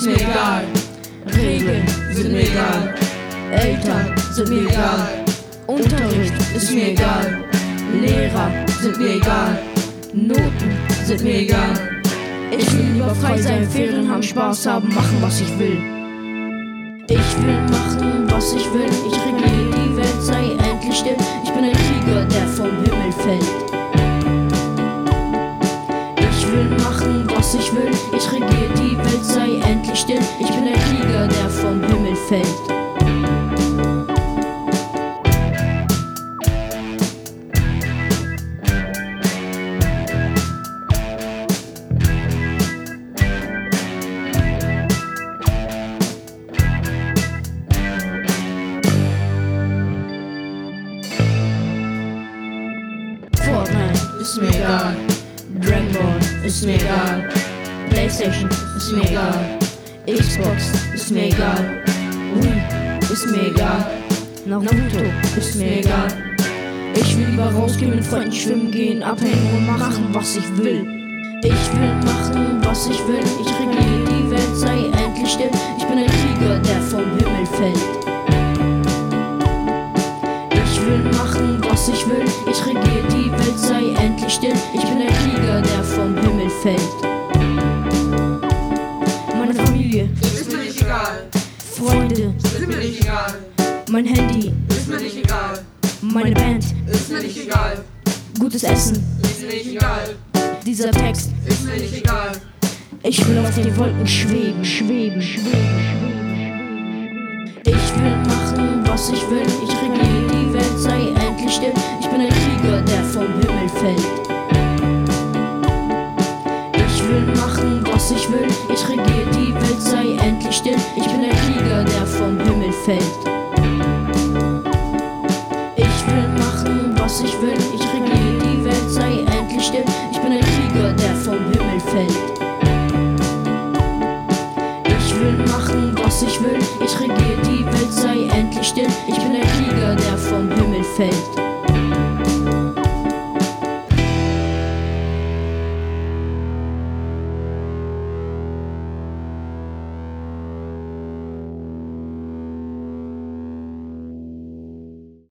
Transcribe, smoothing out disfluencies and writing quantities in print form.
ist mir egal. Regeln sind mir egal. Eltern sind mir egal. Unterricht ist mir egal. Lehrer sind mir egal. Noten sind mir egal. Ich will lieber frei sein, Ferien haben, Spaß haben, machen was ich will. Ich will machen was ich will. Ich regiere die Welt, sei endlich still. Ich bin ein Krieger, der vom Himmel fällt. Ich will machen was ich will. Ich regiere die Welt, sei endlich still. Ich bin ein Krieger, der vom Himmel fällt. Fortnite ist mir egal. Dragon Ball ist mir egal. PlayStation ist mir egal. Xbox ist mir egal. Wii ist mir egal. Naruto ist mir egal. Ich will lieber rausgehen, mit Freunden schwimmen gehen, abhängen und machen, was ich will. Ich will machen, was ich will. Ich regiere die Welt, sei endlich still. Ich bin ein Krieger, der vom Himmel fällt. Ich will machen, was ich will. Ich regiere die Welt, sei endlich still. Ich bin ein Krieger, der vom Himmel fällt. Meine Familie ist mir nicht egal. Freunde Ist mir nicht egal. mein Handy, Ist mir nicht egal. meine Band, Ist mir nicht egal. gutes Essen, Ist mir nicht egal. dieser Text. Ist mir nicht egal. Ich will auf den Wolken schweben, schweben, schweben, schweben. Ich will machen, was ich will. Ich regiere die Welt, sei endlich still. Ich bin ein Krieger, der vom Himmel fällt. Ich will machen, was ich will. Ich regiere die Welt, sei endlich still. Ich bin ein Krieger, der vom Himmel fällt. Ich will machen, was ich will. Ich regiere die Welt, sei endlich still. Ich bin ein Krieger, der vom Himmel fällt. Ich will machen, was ich will. Ich regiere die Welt, sei endlich still. Ich bin ein Krieger, der vom Himmel fällt.